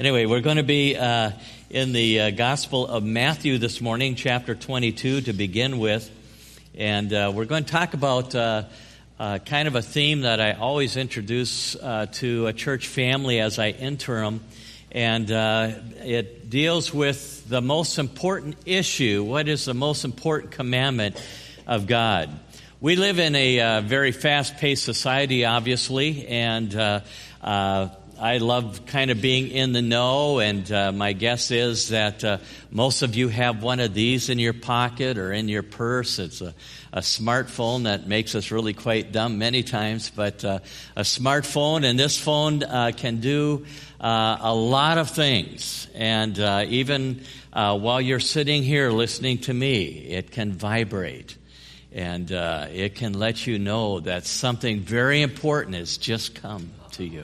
Anyway, we're going to be in the Gospel of Matthew this morning, chapter 22 to begin with. And we're going to talk about kind of a theme that I always introduce to a church family as I enter them. And it deals with the most important issue. What is the most important commandment of God? We live in a very fast-paced society, obviously, and I love kind of being in the know, and my guess is that most of you have one of these in your pocket or in your purse. It's a smartphone that makes us really quite dumb many times, but a smartphone, and this phone can do a lot of things. And even while you're sitting here listening to me, it can vibrate. And it can let you know that something very important has just come to you.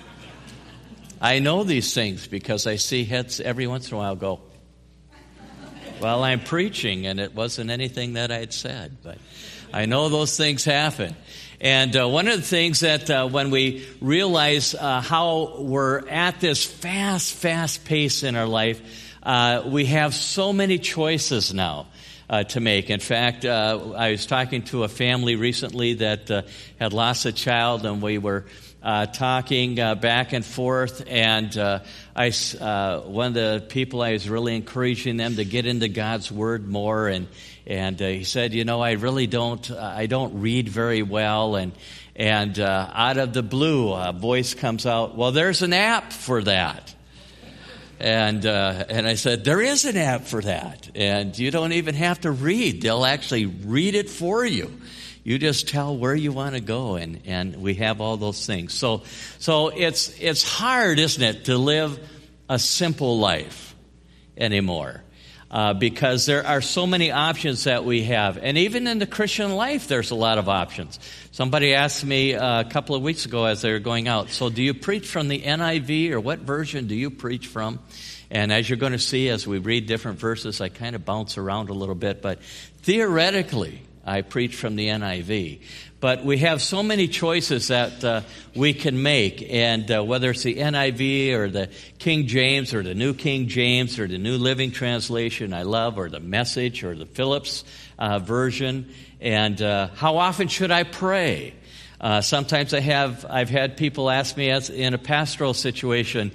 I know these things because I see heads every once in a while go, well, I'm preaching, and it wasn't anything that I had said, but I know those things happen. And one of the things that when we realize how we're at this fast pace in our life, we have so many choices now to make. In fact, I was talking to a family recently that had lost a child, and we were talking back and forth, and one of the people, I was really encouraging them to get into God's Word more, and he said, I really don't read very well, and out of the blue, a voice comes out, well, there's an app for that. And I said, there is an app for that, and you don't even have to read. They'll actually read it for you. You just tell where you want to go, and we have all those things. So it's hard, isn't it, to live a simple life anymore, because there are so many options that we have. And even in the Christian life, there's a lot of options. Somebody asked me a couple of weeks ago as they were going out, so do you preach from the NIV, or what version do you preach from? And as you're going to see, as we read different verses, I kind of bounce around a little bit, but theoretically, I preach from the NIV. But we have so many choices that we can make, and whether it's the NIV or the King James or the New King James or the New Living Translation I love, or the Message or the Phillips version, and how often should I pray? Sometimes I've had people ask me, as in a pastoral situation,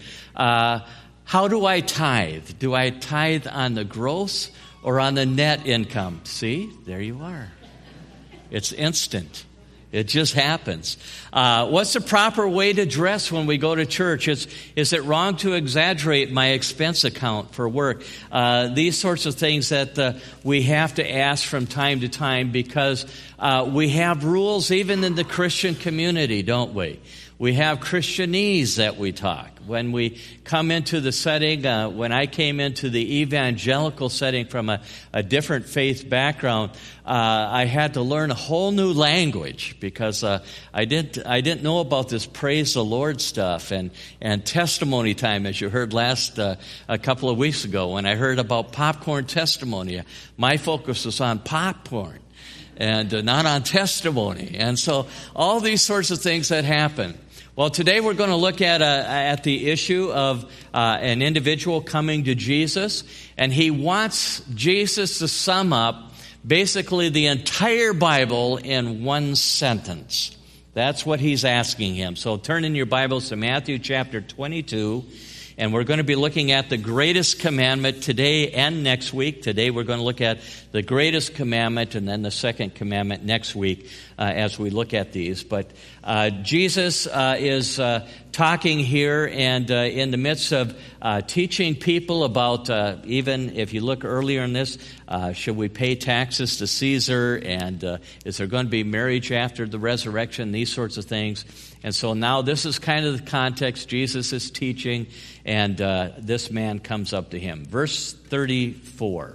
how do I tithe? Do I tithe on the gross or on the net income? See, there you are. It's instant. It just happens. What's the proper way to dress when we go to church? Is it wrong to exaggerate my expense account for work? These sorts of things that we have to ask from time to time, because we have rules even in the Christian community, don't we? We have Christianese that we talk. When we come into the setting, when I came into the evangelical setting from a different faith background, I had to learn a whole new language, because I didn't know about this praise the Lord stuff and testimony time, as you heard a couple of weeks ago. When I heard about popcorn testimony, my focus was on popcorn and not on testimony. And so all these sorts of things that happen. Well, today we're going to look at the issue of an individual coming to Jesus, and he wants Jesus to sum up basically the entire Bible in one sentence. That's what he's asking him. So turn in your Bibles to Matthew chapter 22, and we're going to be looking at the greatest commandment today and next week. Today we're going to look at the greatest commandment, and then the second commandment next week as we look at these. But Jesus is talking here, and in the midst of teaching people about, even if you look earlier in this, should we pay taxes to Caesar, and is there going to be marriage after the resurrection, these sorts of things. And so now this is kind of the context. Jesus is teaching, and this man comes up to him. Verse 34,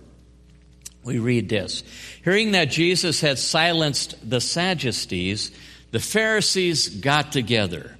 we read this. Hearing that Jesus had silenced the Sadducees, the Pharisees got together.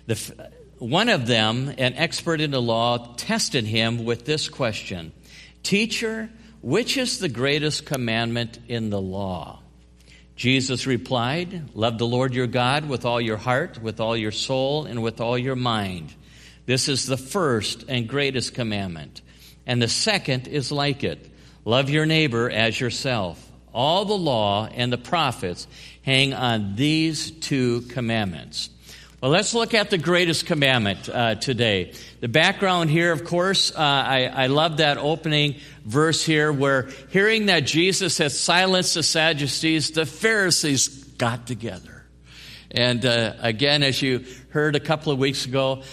One of them, an expert in the law, tested him with this question: Teacher, which is the greatest commandment in the law? Jesus replied, love the Lord your God with all your heart, with all your soul, and with all your mind. This is the first and greatest commandment. And the second is like it. Love your neighbor as yourself. All the law and the prophets hang on these two commandments. Well, let's look at the greatest commandment today. The background here, of course, I love that opening verse here where hearing that Jesus had silenced the Sadducees, the Pharisees got together. And again, as you heard a couple of weeks ago,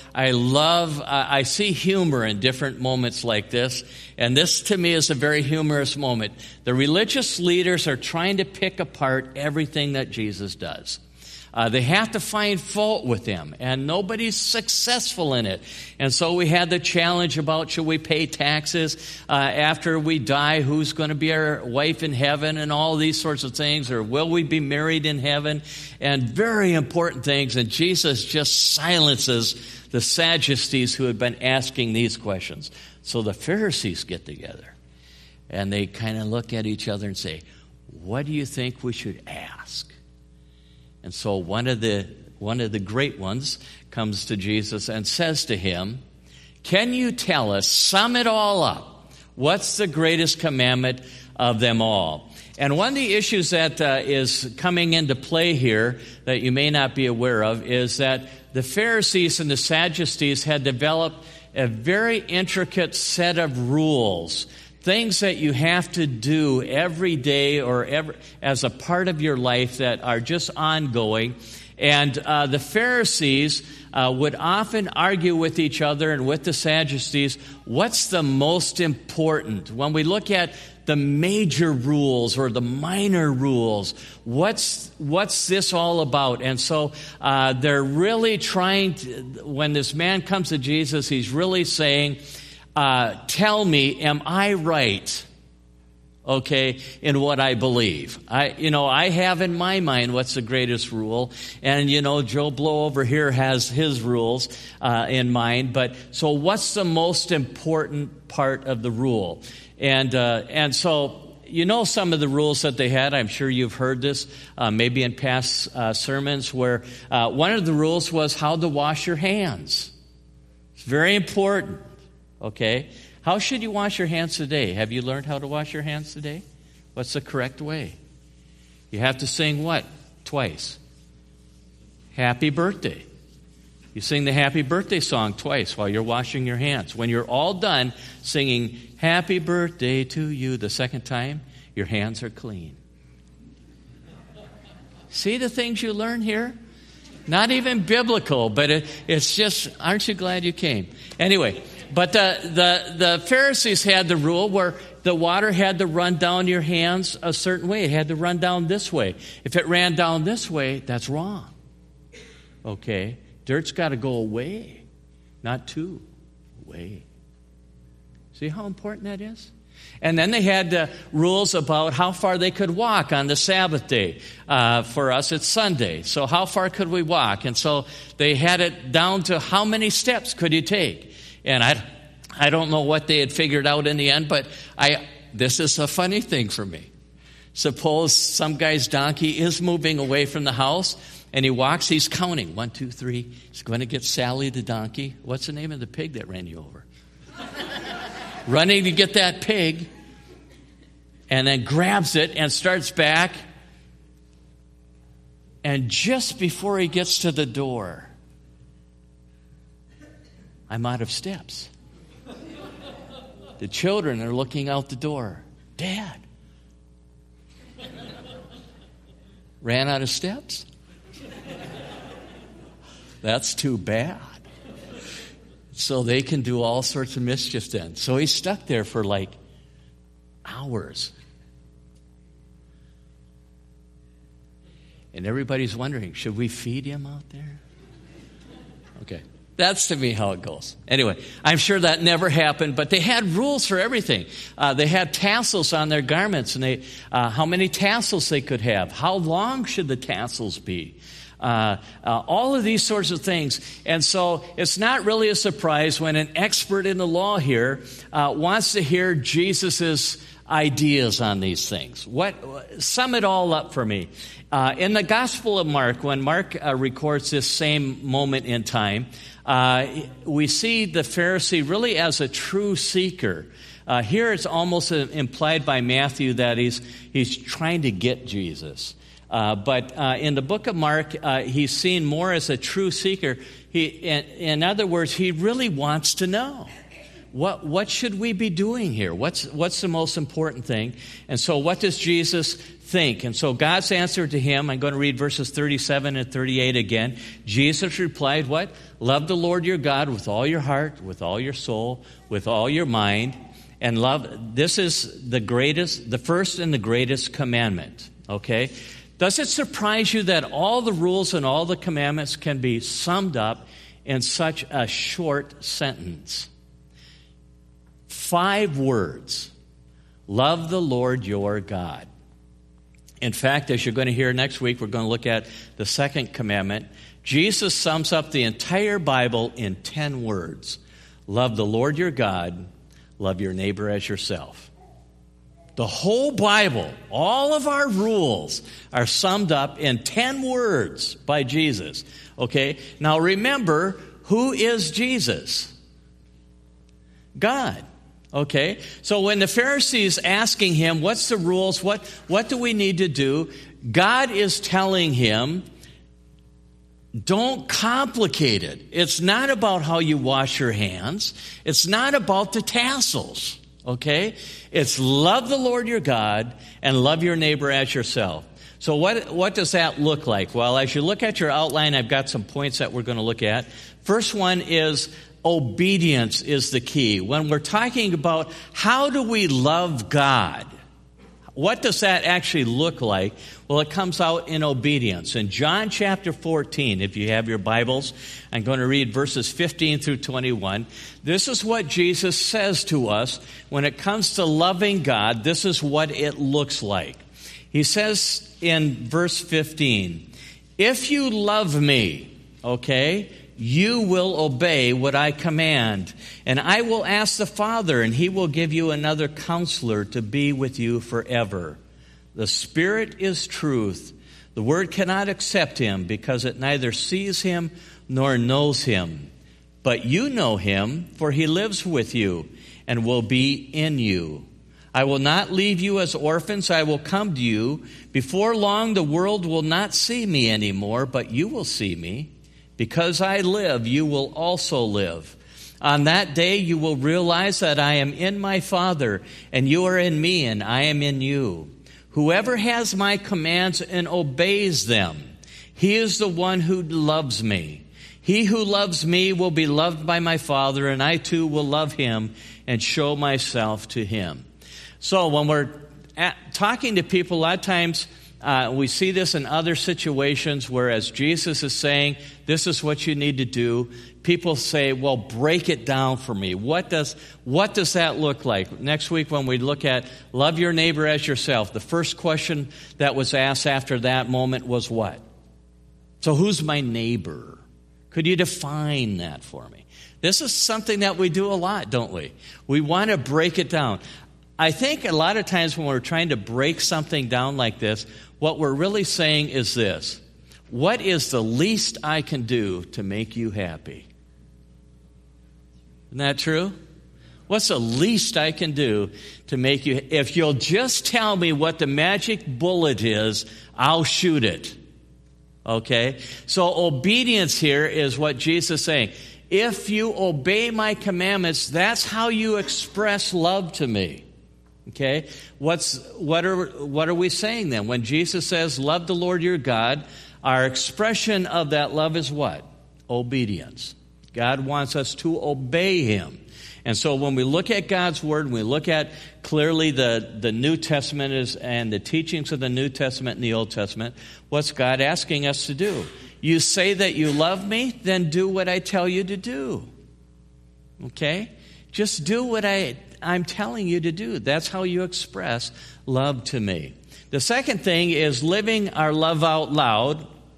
I see humor in different moments like this. And this, to me, is a very humorous moment. The religious leaders are trying to pick apart everything that Jesus does. They have to find fault with him, and nobody's successful in it. And so we had the challenge about should we pay taxes after we die, who's going to be our wife in heaven, and all these sorts of things, or will we be married in heaven, and very important things. And Jesus just silences the Sadducees who had been asking these questions. So the Pharisees get together, and they kind of look at each other and say, what do you think we should ask? And so one of the great ones comes to Jesus and says to him, can you tell us, sum it all up, what's the greatest commandment of them all? And one of the issues that is coming into play here that you may not be aware of is that the Pharisees and the Sadducees had developed a very intricate set of rules, things that you have to do every day or as a part of your life that are just ongoing. And the Pharisees would often argue with each other and with the Sadducees, what's the most important? When we look at the major rules or the minor rules, what's this all about? And so they're really trying to, when this man comes to Jesus, he's really saying, tell me, am I right, okay, in what I believe? I have in my mind what's the greatest rule, and, Joe Blow over here has his rules in mind, but so what's the most important part of the rule? And so, some of the rules that they had, I'm sure you've heard this, maybe in past sermons, where one of the rules was how to wash your hands. It's very important. Okay, how should you wash your hands today? Have you learned how to wash your hands today? What's the correct way? You have to sing what? Twice. Happy birthday. You sing the happy birthday song twice while you're washing your hands. When you're all done singing happy birthday to you the second time, your hands are clean. See the things you learn here? Not even biblical, but it's just, aren't you glad you came? Anyway. But the Pharisees had the rule where the water had to run down your hands a certain way. It had to run down this way. If it ran down this way, that's wrong. Okay? Dirt's got to go away, not to away. See how important that is? And then they had rules about how far they could walk on the Sabbath day. For us, it's Sunday. So how far could we walk? And so they had it down to how many steps could you take? And I don't know what they had figured out in the end, but this is a funny thing for me. Suppose some guy's donkey is moving away from the house, and he walks, he's counting. 1, 2, 3. He's going to get Sally the donkey. What's the name of the pig that ran you over? Running to get that pig, and then grabs it and starts back. And just before he gets to the door, I'm out of steps. The children are looking out the door. Dad, ran out of steps? That's too bad. So they can do all sorts of mischief then. So he's stuck there for like hours. And everybody's wondering, should we feed him out there? Okay. That's to me how it goes. Anyway, I'm sure that never happened, but they had rules for everything. They had tassels on their garments, and how many tassels they could have. How long should the tassels be? All of these sorts of things. And so it's not really a surprise when an expert in the law here wants to hear Jesus's ideas on these things. Sum it all up for me. In the Gospel of Mark, when Mark records this same moment in time, we see the Pharisee really as a true seeker. Here it's almost implied by Matthew that he's trying to get Jesus. But in the book of Mark, he's seen more as a true seeker. In other words, he really wants to know. What should we be doing here? What's the most important thing? And so what does Jesus think? And so God's answer to him, I'm going to read verses 37 and 38 again. Jesus replied, what? Love the Lord your God with all your heart, with all your soul, with all your mind. And love, this is the first and the greatest commandment. Okay? Does it surprise you that all the rules and all the commandments can be summed up in such a short sentence? 5 words. Love the Lord your God. In fact, as you're going to hear next week, we're going to look at the second commandment. Jesus sums up the entire Bible in 10 words. Love the Lord your God. Love your neighbor as yourself. The whole Bible, all of our rules are summed up in 10 words by Jesus. Okay? Now remember, who is Jesus? God. Okay? So when the Pharisee is asking him, what's the rules? What do we need to do? God is telling him, don't complicate it. It's not about how you wash your hands. It's not about the tassels. Okay? It's love the Lord your God and love your neighbor as yourself. So what does that look like? Well, as you look at your outline, I've got some points that we're going to look at. First one is obedience is the key. When we're talking about how do we love God, what does that actually look like? Well, it comes out in obedience. In John chapter 14, if you have your Bibles, I'm going to read verses 15 through 21. This is what Jesus says to us when it comes to loving God. This is what it looks like. He says in verse 15, if you love me, okay, you will obey what I command. And I will ask the Father, and he will give you another counselor to be with you forever. The Spirit is truth. The Word cannot accept him because it neither sees him nor knows him. But you know him, for he lives with you and will be in you. I will not leave you as orphans. I will come to you. Before long, the world will not see me anymore, but you will see me. Because I live, you will also live. On that day, you will realize that I am in my Father, and you are in me, and I am in you. Whoever has my commands and obeys them, he is the one who loves me. He who loves me will be loved by my Father, and I too will love him and show myself to him. So when we're talking to people, a lot of times, we see this in other situations where as Jesus is saying, this is what you need to do, people say, well, break it down for me. What does that look like? Next week when we look at love your neighbor as yourself, the first question that was asked after that moment was what? So who's my neighbor? Could you define that for me? This is something that we do a lot, don't we? We want to break it down. I think a lot of times when we're trying to break something down like this, what we're really saying is this: what is the least I can do to make you happy? Isn't that true? What's the least I can do to make you, if you'll just tell me what the magic bullet is, I'll shoot it. Okay? So obedience here is what Jesus is saying. If you obey my commandments, that's how you express love to me. Okay, what are we saying then? When Jesus says, love the Lord your God, our expression of that love is what? Obedience. God wants us to obey him. And so when we look at God's word, when we look at clearly the New Testament and the teachings of the New Testament and the Old Testament, what's God asking us to do? You say that you love me, then do what I tell you to do. Okay? Just do what I'm telling you to do. That's how you express love to me. The second thing is living our love out loud.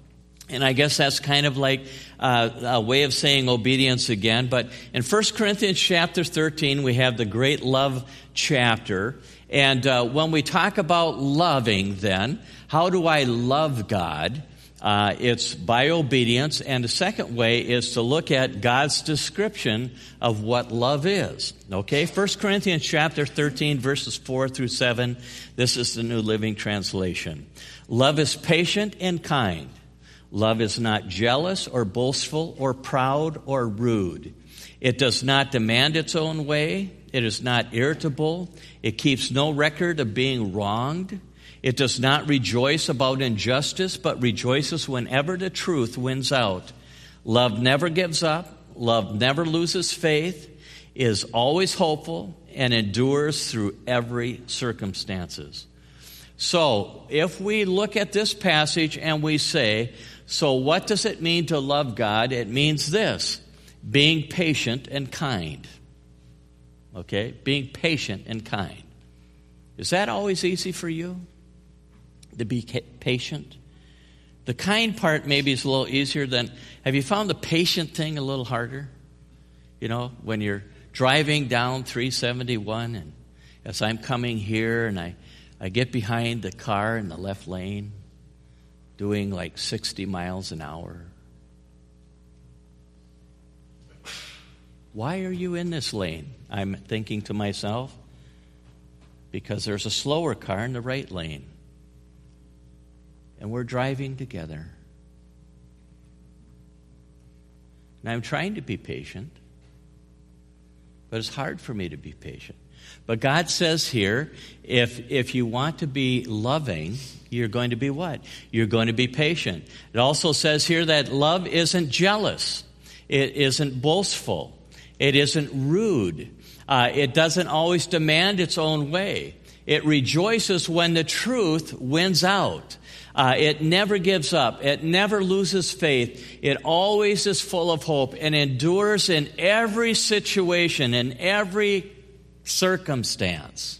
And I guess that's kind of like a way of saying obedience again. But in 1 Corinthians chapter 13, we have the great love chapter. And when we talk about loving then, how do I love God? It's by obedience. And the second way is to look at God's description of what love is. Okay, 1 Corinthians chapter 13, verses 4 through 7. This is the New Living Translation. Love is patient and kind. Love is not jealous or boastful or proud or rude. It does not demand its own way. It is not irritable. It keeps no record of being wronged. It does not rejoice about injustice, but rejoices whenever the truth wins out. Love never gives up. Love never loses faith, is always hopeful, and endures through every circumstances. So, if we look at this passage and we say, so what does it mean to love God? It means this, being patient and kind. Okay, being patient and kind. Is that always easy for you? To be patient? The kind part maybe is a little easier than, have you found the patient thing a little harder? You know, when you're driving down 371 and as I'm coming here and I get behind the car in the left lane, doing like 60 miles an hour. Why are you in this lane? I'm thinking to myself, because there's a slower car in the right lane. And we're driving together. And I'm trying to be patient, but it's hard for me to be patient. But God says here, if you want to be loving, you're going to be what? You're going to be patient. It also says here that love isn't jealous. It isn't boastful. It isn't rude. It doesn't always demand its own way. It rejoices when the truth wins out. It never gives up. It never loses faith. It always is full of hope and endures in every situation, in every circumstance.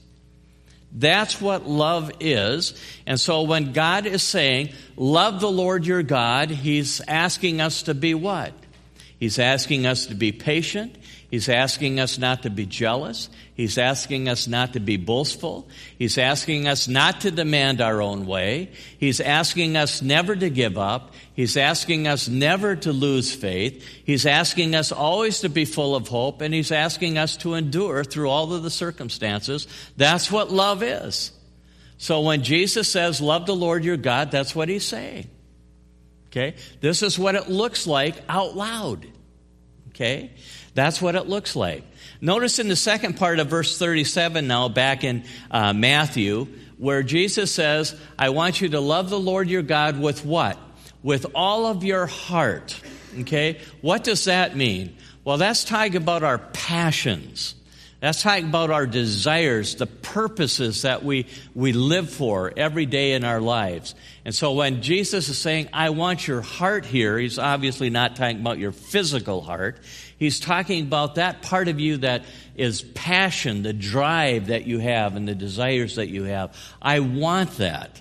That's what love is. And so when God is saying, love the Lord your God, He's asking us to be what? He's asking us to be patient. He's asking us not to be jealous. He's asking us not to be boastful. He's asking us not to demand our own way. He's asking us never to give up. He's asking us never to lose faith. He's asking us always to be full of hope. And He's asking us to endure through all of the circumstances. That's what love is. So when Jesus says, love the Lord your God, that's what He's saying. Okay? This is what it looks like out loud. Okay? That's what it looks like. Notice in the second part of verse 37 now, back in Matthew, where Jesus says, I want you to love the Lord your God with what? With all of your heart. Okay? What does that mean? Well, that's talking about our passions. That's talking about our desires, the purposes that we live for every day in our lives. And so when Jesus is saying, I want your heart here, He's obviously not talking about your physical heart. He's talking about that part of you that is passion, the drive that you have and the desires that you have. I want that.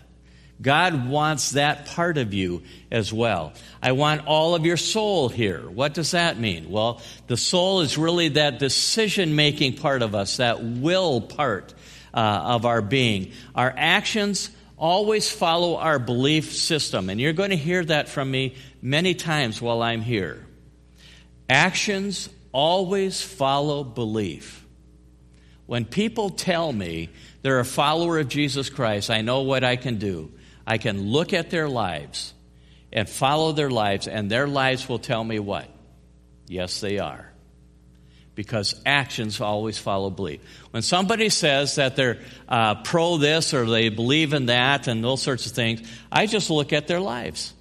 God wants that part of you as well. I want all of your soul here. What does that mean? Well, the soul is really that decision-making part of us, that will part of our being. Our actions always follow our belief system. And you're going to hear that from me many times while I'm here. Actions always follow belief. When people tell me they're a follower of Jesus Christ, I know what I can do. I can look at their lives and follow their lives, and their lives will tell me what? Yes, they are. Because actions always follow belief. When somebody says that they're pro this or they believe in that and those sorts of things, I just look at their lives.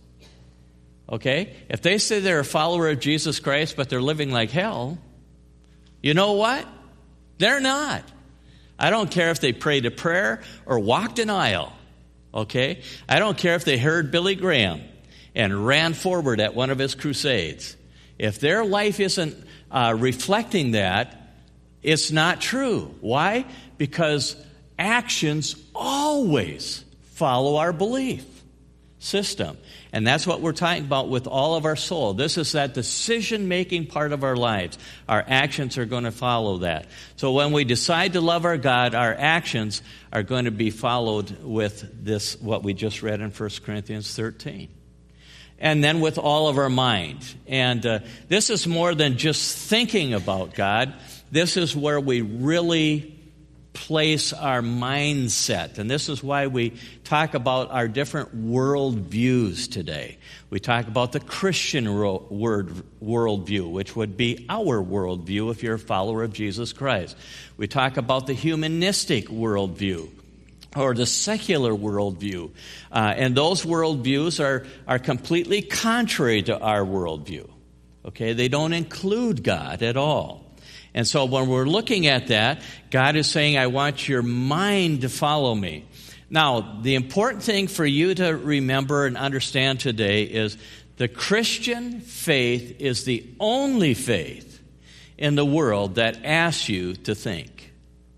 Okay? If they say they're a follower of Jesus Christ, but they're living like hell, you know what? They're not. I don't care if they prayed a prayer or walked an aisle. Okay? I don't care if they heard Billy Graham and ran forward at one of his crusades. If their life isn't reflecting that, it's not true. Why? Because actions always follow our belief. system. And that's what we're talking about with all of our soul. This is that decision-making part of our lives. Our actions are going to follow that. So when we decide to love our God, our actions are going to be followed with this, what we just read in 1 Corinthians 13. And then with all of our mind. And this is more than just thinking about God. This is where we really place our mindset. And this is why we talk about our different worldviews today. We talk about the Christian worldview, which would be our worldview if you're a follower of Jesus Christ. We talk about the humanistic worldview, or the secular worldview. And those worldviews are completely contrary to our worldview. Okay? They don't include God at all. And so when we're looking at that, God is saying, I want your mind to follow me. Now, the important thing for you to remember and understand today is the Christian faith is the only faith in the world that asks you to think.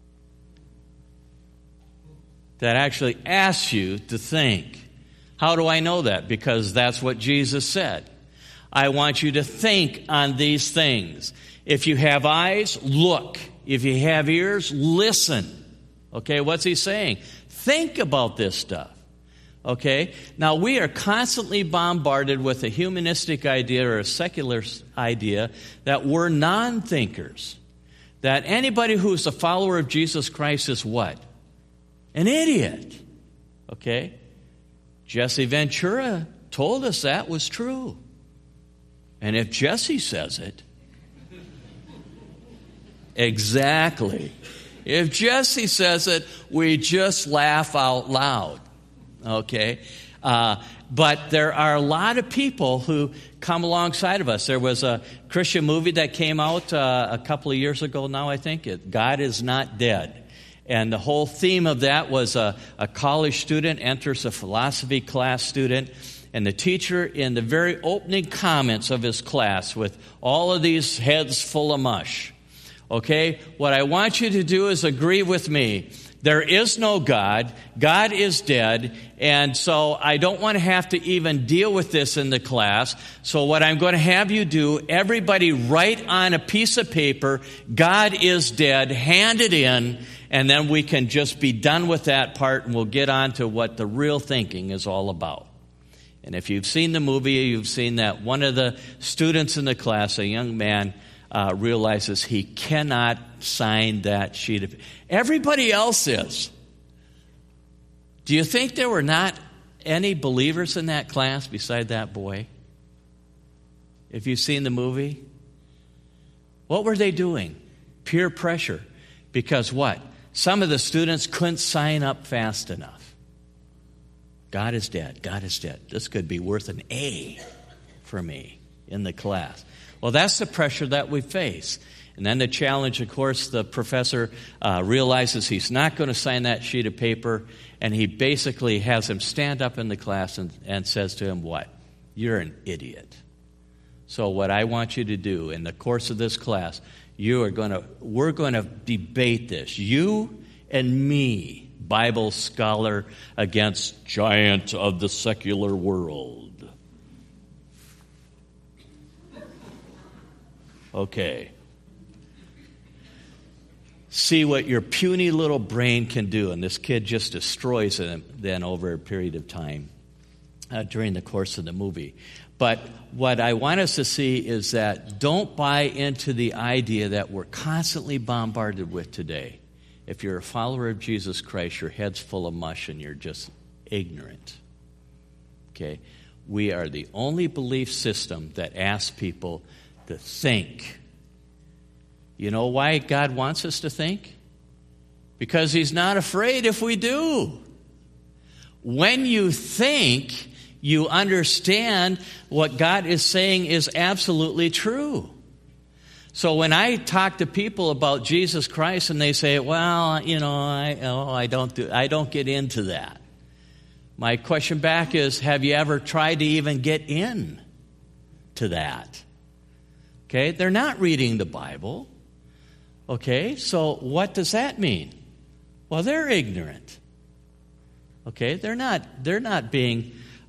That actually asks you to think. How do I know that? Because that's what Jesus said. I want you to think on these things. If you have eyes, look. If you have ears, listen. Okay, what's he saying? Think about this stuff. Okay? Now, we are constantly bombarded with a humanistic idea or a secular idea that we're non-thinkers. That anybody who's a follower of Jesus Christ is what? An idiot. Okay? Jesse Ventura told us that was true. And if Jesse says it, exactly. If Jesse says it, we just laugh out loud. Okay? But there are a lot of people who come alongside of us. There was a Christian movie that came out a couple of years ago now, I think. God Is Not Dead. And the whole theme of that was a college student enters a philosophy class student. And the teacher, in the very opening comments of his class, with all of these heads full of mush, okay, what I want you to do is agree with me. There is no God. God is dead. And so I don't want to have to even deal with this in the class. So what I'm going to have you do, everybody write on a piece of paper, God is dead, hand it in, and then we can just be done with that part and we'll get on to what the real thinking is all about. And if you've seen the movie, you've seen that one of the students in the class, a young man, realizes he cannot sign that sheet of paper. Everybody else is. Do you think there were not any believers in that class beside that boy? If you've seen the movie? What were they doing? Peer pressure. Because what? Some of the students couldn't sign up fast enough. God is dead. God is dead. This could be worth an A for me in the class. Well, that's the pressure that we face. And then the challenge, of course, the professor realizes he's not going to sign that sheet of paper, and he basically has him stand up in the class and says to him, what? You're an idiot. So what I want you to do in the course of this class, we're going to debate this. You and me, Bible scholar against giant of the secular world. Okay. See what your puny little brain can do. And this kid just destroys him then over a period of time during the course of the movie. But what I want us to see is that don't buy into the idea that we're constantly bombarded with today. If you're a follower of Jesus Christ, your head's full of mush and you're just ignorant. Okay? We are the only belief system that asks people to think. You know why God wants us to think? Because He's not afraid if we do. When you think, you understand what God is saying is absolutely true. So when I talk to people about Jesus Christ and they say, well, I don't get into that. My question back is, have you ever tried to even get in to that? Okay, they're not reading the Bible. Okay, so what does that mean? Well, they're ignorant. Okay, they're not being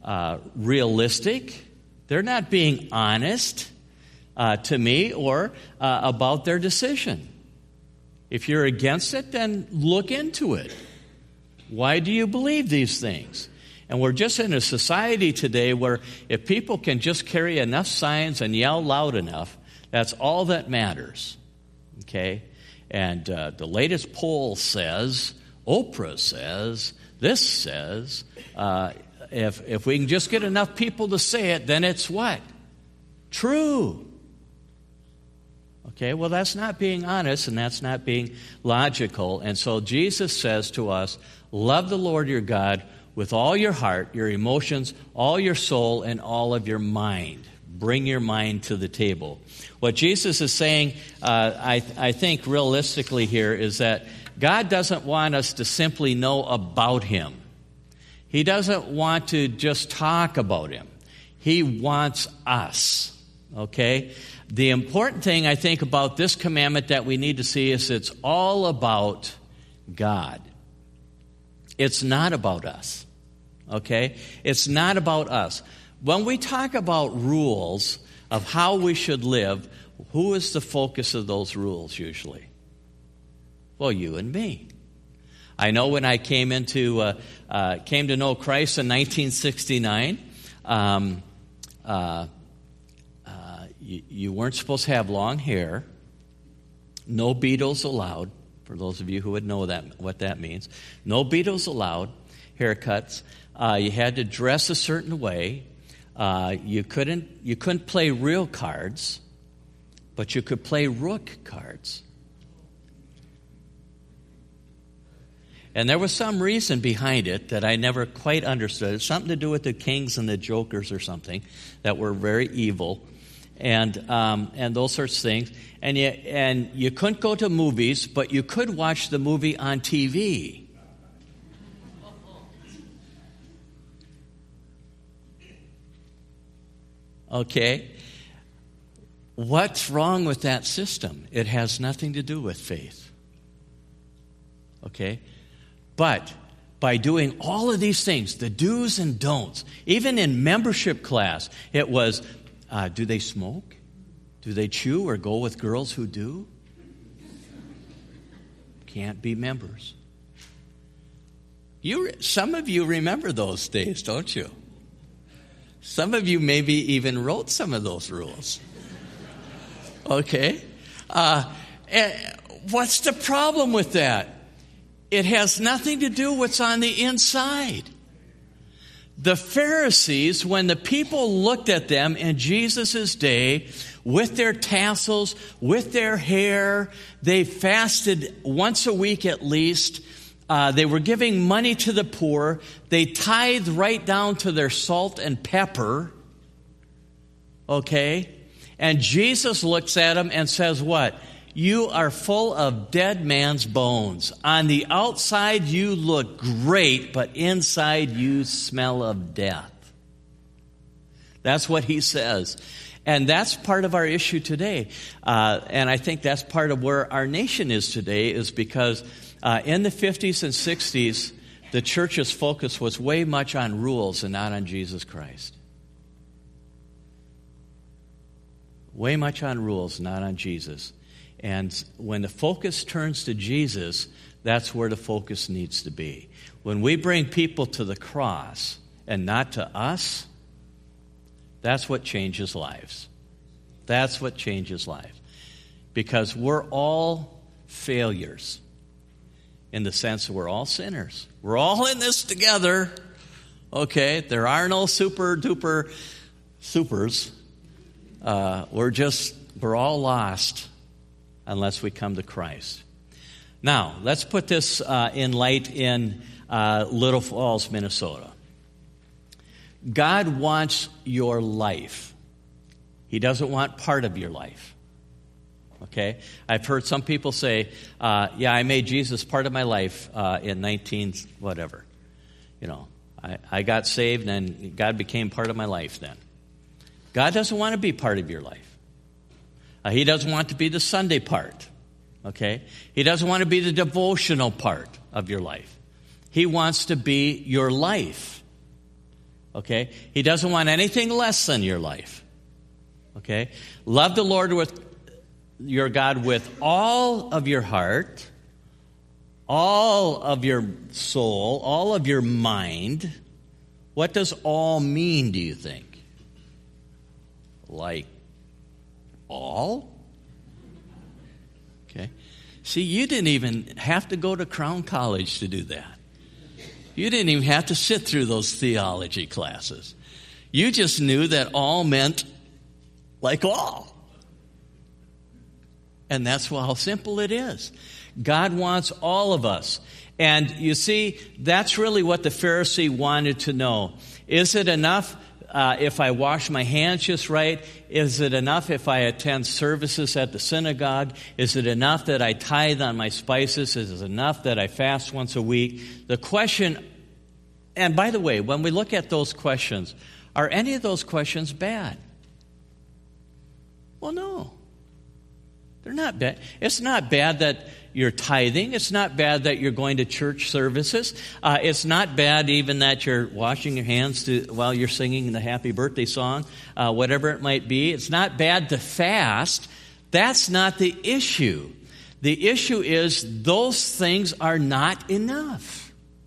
realistic. They're not being honest to me or about their decision. If you're against it, then look into it. Why do you believe these things? And we're just in a society today where if people can just carry enough signs and yell loud enough, that's all that matters. Okay? And the latest poll says, Oprah says, this says, if we can just get enough people to say it, then it's what? True. Okay, well, that's not being honest, and that's not being logical. And so Jesus says to us, love the Lord your God with all your heart, your emotions, all your soul, and all of your mind. Bring your mind to the table. What Jesus is saying, I think realistically here, is that God doesn't want us to simply know about Him. He doesn't want to just talk about Him. He wants us, okay? The important thing, I think, about this commandment that we need to see is it's all about God. It's not about us, okay? It's not about us. When we talk about rules of how we should live, who is the focus of those rules usually? Well, you and me. I know when I came to know Christ in 1969, you weren't supposed to have long hair. No Beatles allowed. For those of you who would know what that means, no Beatles allowed. Haircuts. You had to dress a certain way. You couldn't play real cards, but you could play rook cards. And there was some reason behind it that I never quite understood. It's something to do with the kings and the jokers or something that were very evil, and those sorts of things. And you couldn't go to movies, but you could watch the movie on TV. Okay? What's wrong with that system? It has nothing to do with faith. Okay? But by doing all of these things, the do's and don'ts, even in membership class, it was, do they smoke? Do they chew or go with girls who do? Can't be members. Some of you remember those days, don't you? Some of you maybe even wrote some of those rules. Okay? What's the problem with that? It has nothing to do with what's on the inside. The Pharisees, when the people looked at them in Jesus' day, with their tassels, with their hair, they fasted once a week at least. They were giving money to the poor. They tithed right down to their salt and pepper. Okay? And Jesus looks at them and says what? You are full of dead man's bones. On the outside you look great, but inside you smell of death. That's what he says. And that's part of our issue today. And I think that's part of where our nation is today, is because in the 50s and 60s, the church's focus was way much on rules and not on Jesus Christ. Way much on rules, not on Jesus. And when the focus turns to Jesus, that's where the focus needs to be. When we bring people to the cross and not to us, that's what changes lives. That's what changes lives. Because we're all failures in the sense that we're all sinners. We're all in this together. Okay? There are no super duper supers. We're all lost unless we come to Christ. Now, let's put this in light in Little Falls, Minnesota. God wants your life. He doesn't want part of your life. Okay? I've heard some people say, I made Jesus part of my life in 19 whatever. You know, I got saved and God became part of my life then. God doesn't want to be part of your life. He doesn't want to be the Sunday part. Okay? He doesn't want to be the devotional part of your life. He wants to be your life. Okay? He doesn't want anything less than your life. Okay? Love the Lord with your God with all of your heart, all of your soul, all of your mind. What does all mean, do you think? Like all? Okay. See, you didn't even have to go to Crown College to do that. You didn't even have to sit through those theology classes. You just knew that all meant like all. And that's how simple it is. God wants all of us. And you see, that's really what the Pharisee wanted to know. Is it enough if I wash my hands just right? Is it enough if I attend services at the synagogue? Is it enough that I tithe on my spices? Is it enough that I fast once a week? The question, and by the way, when we look at those questions, are any of those questions bad? Well, no. They're not bad. It's not bad that you're tithing. It's not bad that you're going to church services. It's not bad even that you're washing your hands while you're singing the happy birthday song, whatever it might be. It's not bad to fast. That's not the issue. The issue is those things are not enough.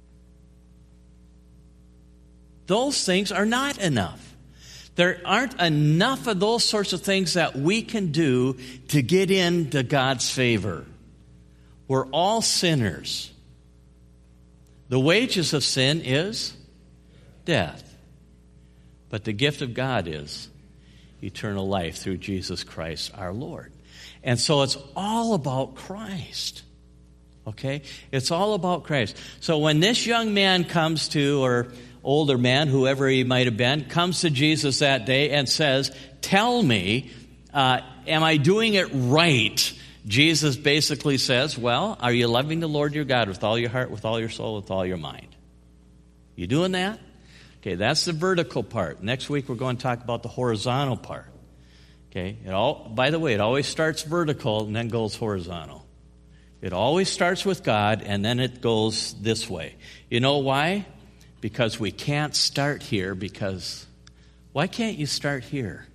Those things are not enough. There aren't enough of those sorts of things that we can do to get into God's favor. We're all sinners. The wages of sin is death. But the gift of God is eternal life through Jesus Christ our Lord. And so it's all about Christ. Okay? It's all about Christ. So when this young man comes to, or older man, whoever he might have been, comes to Jesus that day and says, tell me, am I doing it right? Jesus basically says, well, are you loving the Lord your God with all your heart, with all your soul, with all your mind? You doing that? Okay, that's the vertical part. Next week we're going to talk about the horizontal part. Okay, by the way, it always starts vertical and then goes horizontal. It always starts with God and then it goes this way. You know why? Because we can't start here why can't you start here?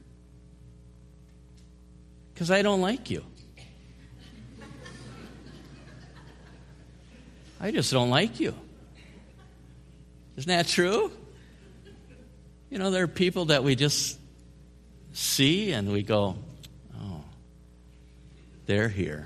Because I don't like you. I just don't like you. Isn't that true? You know, there are people that we just see and we go, oh, they're here.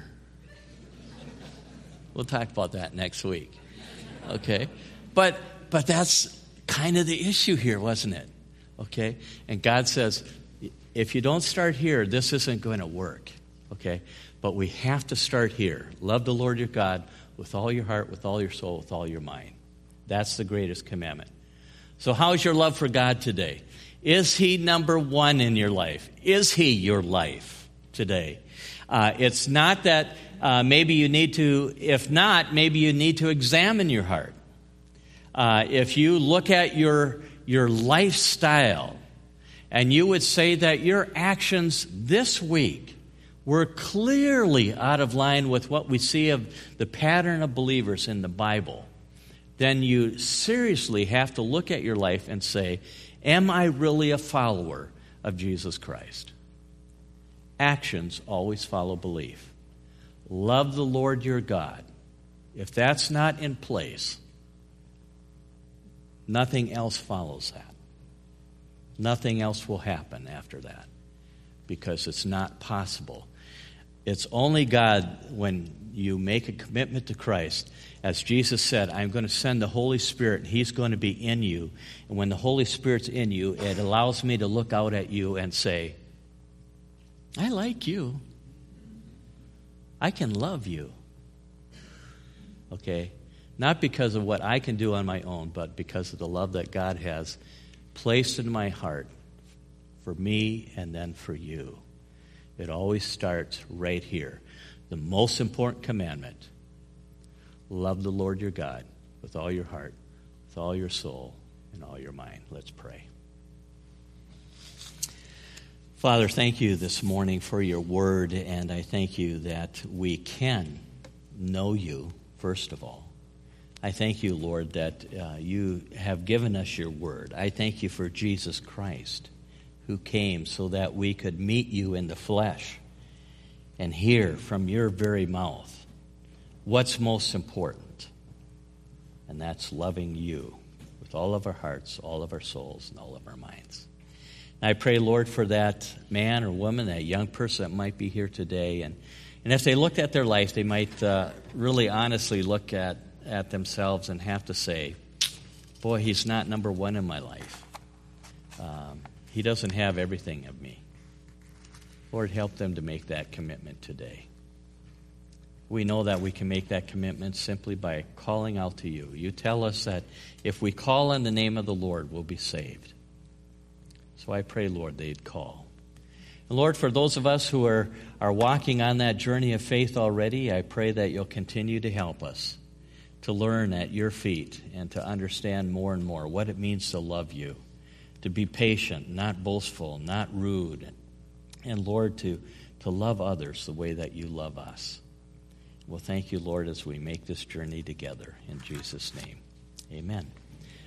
We'll talk about that next week. Okay? But that's kind of the issue here, wasn't it? Okay? And God says, if you don't start here, this isn't going to work. Okay? But we have to start here. Love the Lord your God with all your heart, with all your soul, with all your mind. That's the greatest commandment. So how's your love for God today? Is He number one in your life? Is He your life today? It's not that maybe you need to, if not, maybe you need to examine your heart. If you look at your lifestyle and you would say that your actions this week were clearly out of line with what we see of the pattern of believers in the Bible, then you seriously have to look at your life and say, am I really a follower of Jesus Christ? Actions always follow belief. Love the Lord your God. If that's not in place, nothing else follows that. Nothing else will happen after that because it's not possible. It's only God, when you make a commitment to Christ, as Jesus said, I'm going to send the Holy Spirit, and He's going to be in you. And when the Holy Spirit's in you, it allows me to look out at you and say, I like you. I can love you. Okay? Not because of what I can do on my own, but because of the love that God has placed in my heart for me and then for you. It always starts right here. The most important commandment, love the Lord your God with all your heart, with all your soul, and all your mind. Let's pray. Father, thank you this morning for your word, and I thank you that we can know you, first of all. I thank you, Lord, that you have given us your word. I thank you for Jesus Christ, who came so that we could meet you in the flesh and hear from your very mouth what's most important. And that's loving you with all of our hearts, all of our souls, and all of our minds. And I pray, Lord, for that man or woman, that young person that might be here today. And if they looked at their life, they might really honestly look at themselves and have to say, boy, he's not number one in my life. He doesn't have everything of me. Lord, help them to make that commitment today. We know that we can make that commitment simply by calling out to you. You tell us that if we call on the name of the Lord, we'll be saved. So I pray, Lord, they'd call. And Lord, for those of us who are walking on that journey of faith already, I pray that you'll continue to help us to learn at your feet and to understand more and more what it means to love you, to be patient, not boastful, not rude, and Lord, to love others the way that you love us. Well, thank you, Lord, as we make this journey together. In Jesus' name, amen.